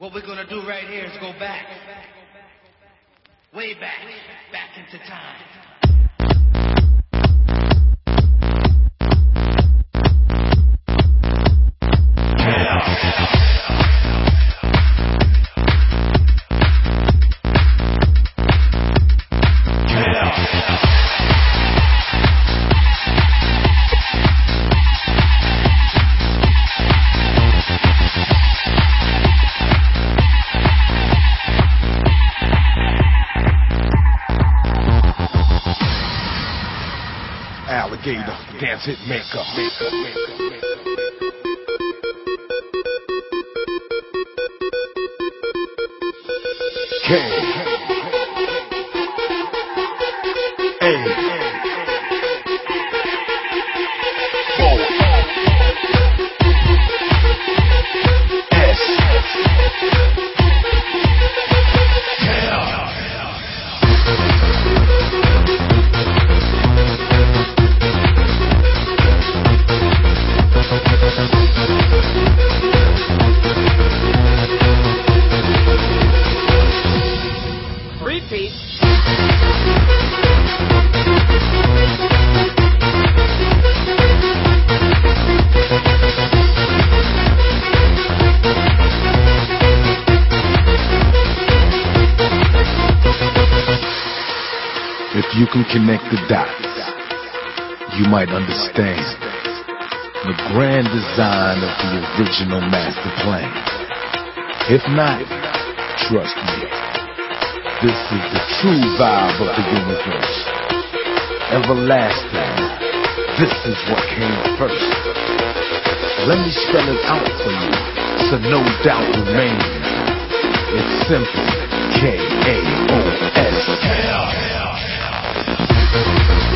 What we're gonna do right here is go back, way back, back into time. Alligator, dance hit maker. K. A. If you can connect the dots, you might understand the grand design of the original master plan. If not, trust me, this is the true vibe of the universe. Everlasting, this is what came first. Let me spell it out for you, so no doubt remains. It's simple, K-A-O-S.